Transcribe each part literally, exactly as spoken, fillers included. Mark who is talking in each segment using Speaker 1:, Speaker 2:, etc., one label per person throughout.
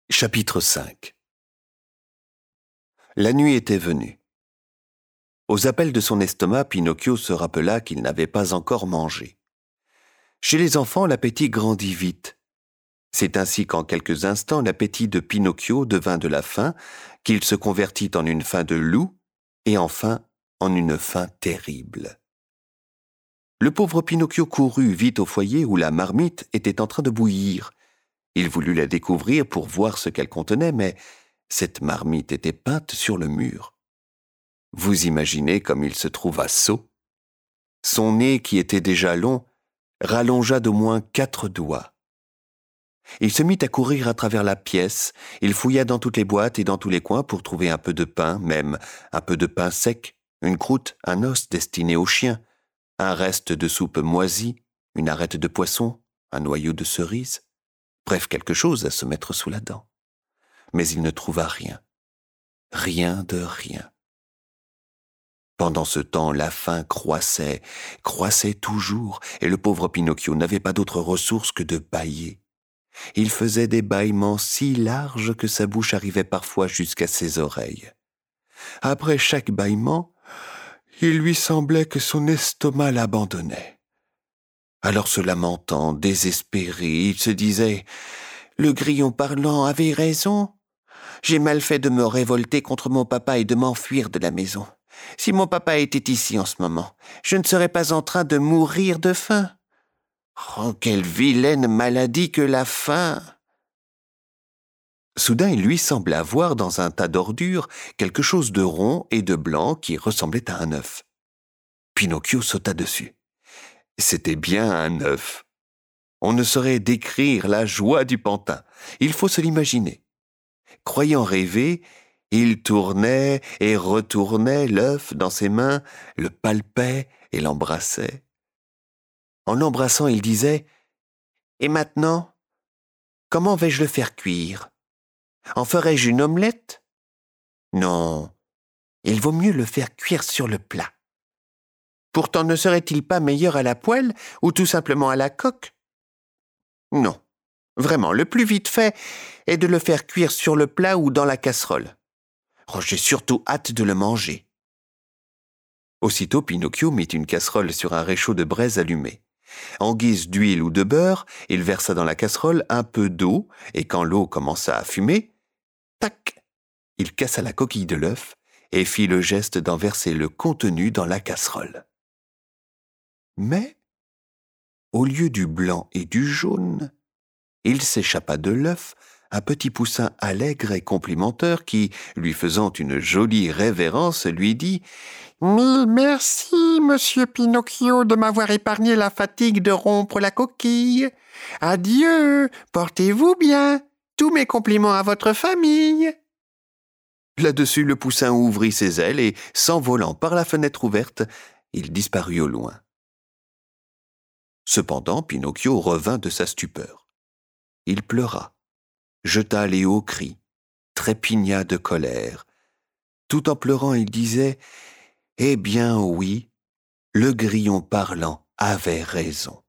Speaker 1: Chapitre cinq. La nuit était venue. Aux appels de son estomac, Pinocchio se rappela qu'il n'avait pas encore mangé. Chez les enfants, l'appétit grandit vite. C'est ainsi qu'en quelques instants, l'appétit de Pinocchio devint de la faim, qu'il se convertit en une faim de loup, et enfin en une faim terrible. Le pauvre Pinocchio courut vite au foyer où la marmite était en train de bouillir. Il voulut la découvrir pour voir ce qu'elle contenait, mais cette marmite était peinte sur le mur. Vous imaginez comme il se trouva sot. Son nez, qui était déjà long, rallongea d'au moins quatre doigts. Il se mit à courir à travers la pièce, il fouilla dans toutes les boîtes et dans tous les coins pour trouver un peu de pain, même un peu de pain sec, une croûte, un os destiné aux chiens, un reste de soupe moisie, une arête de poisson, un noyau de cerise, bref quelque chose à se mettre sous la dent. Mais il ne trouva rien. Rien de rien. Pendant ce temps, la faim croissait, croissait toujours, et le pauvre Pinocchio n'avait pas d'autre ressource que de bâiller. Il faisait des bâillements si larges que sa bouche arrivait parfois jusqu'à ses oreilles. Après chaque bâillement, il lui semblait que son estomac l'abandonnait. Alors se lamentant, désespéré, il se disait « Le grillon parlant avait raison. J'ai mal fait de me révolter contre mon papa et de m'enfuir de la maison. Si mon papa était ici en ce moment, je ne serais pas en train de mourir de faim. Oh, quelle vilaine maladie que la faim !» Soudain, il lui sembla voir dans un tas d'ordures quelque chose de rond et de blanc qui ressemblait à un œuf. Pinocchio sauta dessus. C'était bien un œuf. On ne saurait décrire la joie du pantin. Il faut se l'imaginer. Croyant rêver, il tournait et retournait l'œuf dans ses mains, le palpait et l'embrassait. En l'embrassant, il disait « Et maintenant, comment vais-je le faire cuire? En ferai-je une omelette? Non, il vaut mieux le faire cuire sur le plat. Pourtant, ne serait-il pas meilleur à la poêle ou tout simplement à la coque? Non, vraiment, le plus vite fait est de le faire cuire sur le plat ou dans la casserole. Oh, j'ai surtout hâte de le manger. » Aussitôt, Pinocchio mit une casserole sur un réchaud de braise allumé. En guise d'huile ou de beurre, il versa dans la casserole un peu d'eau, et quand l'eau commença à fumer, tac, il cassa la coquille de l'œuf et fit le geste d'en verser le contenu dans la casserole. Mais, au lieu du blanc et du jaune, il s'échappa de l'œuf un petit poussin allègre et complimenteur qui, lui faisant une jolie révérence, lui dit « Mille merci, monsieur Pinocchio, de m'avoir épargné la fatigue de rompre la coquille. Adieu, portez-vous bien. Tous mes compliments à votre famille. » Là-dessus, le poussin ouvrit ses ailes et, s'envolant par la fenêtre ouverte, il disparut au loin. Cependant, Pinocchio revint de sa stupeur. Il pleura, jeta les hauts cris, trépigna de colère. Tout en pleurant, il disait « Eh bien oui, le grillon parlant avait raison.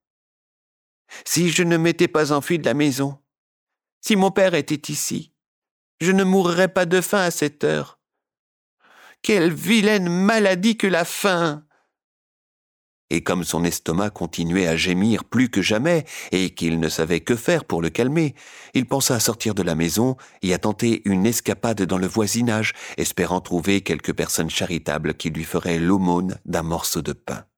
Speaker 1: Si je ne m'étais pas enfui de la maison, si mon père était ici, je ne mourrais pas de faim à cette heure. Quelle vilaine maladie que la faim !» Et comme son estomac continuait à gémir plus que jamais et qu'il ne savait que faire pour le calmer, il pensa à sortir de la maison et à tenter une escapade dans le voisinage, espérant trouver quelque personne charitable qui lui ferait l'aumône d'un morceau de pain.